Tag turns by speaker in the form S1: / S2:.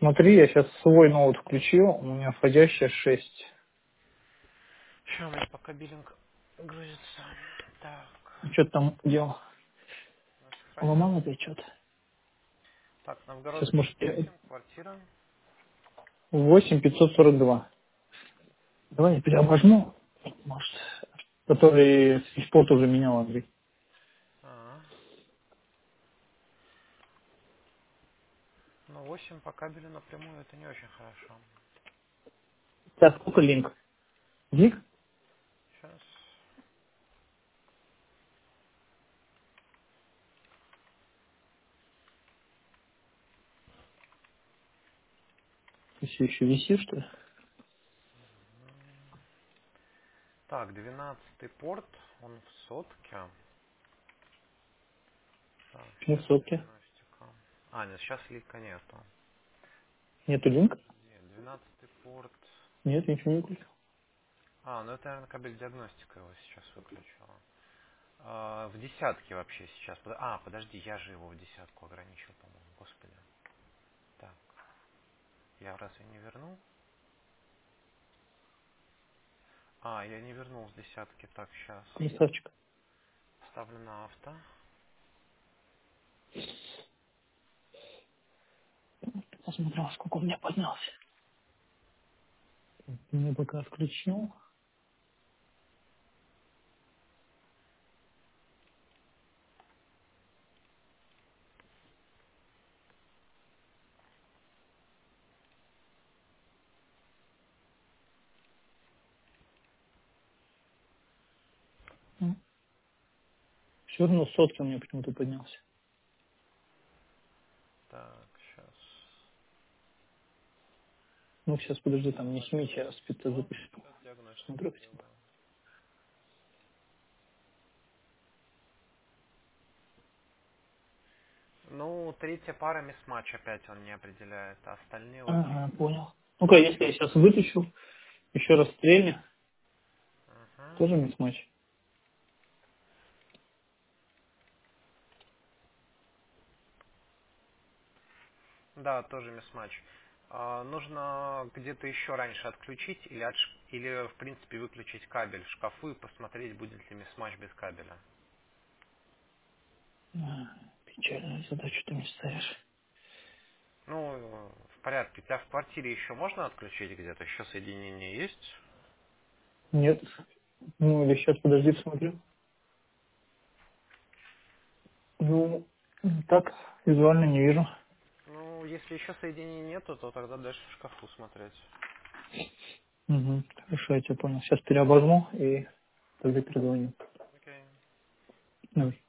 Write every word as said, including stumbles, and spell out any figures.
S1: Смотри, я сейчас свой ноут включил, у меня входящая шесть.
S2: Сейчас у меня пока биллинг грузится. Так,
S1: Что ты там делал?
S2: ну, сохраняю.
S1: Ломал опять что-то?
S2: Так,
S1: Сейчас,
S2: Новгородский
S1: может, я-
S2: восемь, квартира.
S1: восемь пятьсот сорок два. Давай я переобожму. Может, который спорт уже менял, Андрей.
S2: А, ну восемь по кабелю напрямую это не очень хорошо.
S1: Сейчас сколько линк? Гиг?
S2: Сейчас.
S1: Ты все еще висишь, что ли?
S2: Так, двенадцатый порт, он в сотке. Так,
S1: Не в
S2: сейчас
S1: сотке.
S2: диагностика. А, нет, сейчас лика нету.
S1: Нету линка?
S2: Подожди, двенадцатый порт.
S1: Нет, ничего не включил.
S2: А, ну это, наверное, кабель диагностика его сейчас выключила. А, в десятке вообще сейчас. Под- А, подожди, я же его в десятку ограничил, по-моему. Господи. Так, я разве не вернул? А, я не вернул с десятки. Так, сейчас.
S1: Красавчик.
S2: Ставлю на авто.
S1: Посмотрел, сколько у меня поднялся. Мне пока отключил. Все равно сотки у меня почему-то поднялся.
S2: Так, сейчас.
S1: Ну, сейчас, подожди, там не снимите,
S2: Диагностику
S1: я спит
S2: вышло.
S1: запишу.
S2: Сейчас диагностику
S1: Смотрю хотя бы.
S2: сделаю. Ну, третья пара мисс-матч опять он не определяет, а остальные окей.
S1: Ага, понял. Ну-ка, если я сейчас вытащу, еще раз стрельни,
S2: Угу.
S1: тоже мисс-матч.
S2: Да, тоже мисс-матч. А, нужно где-то еще раньше отключить или, отш- или, в принципе, выключить кабель в шкафу и посмотреть, будет ли мисс-матч без кабеля.
S1: А, печальную задачу ты мне ставишь.
S2: Ну, в порядке. У тебя в квартире еще можно отключить где-то? Еще соединение есть?
S1: Нет. Ну, или сейчас, подожди, посмотрю. Ну, так, визуально не вижу.
S2: Ну, если еще соединений нету, то тогда дальше в шкафу смотреть.
S1: Угу. Хорошо, я тебя понял. Сейчас переобожму и тогда перезвоню.
S2: Окей.
S1: Давай.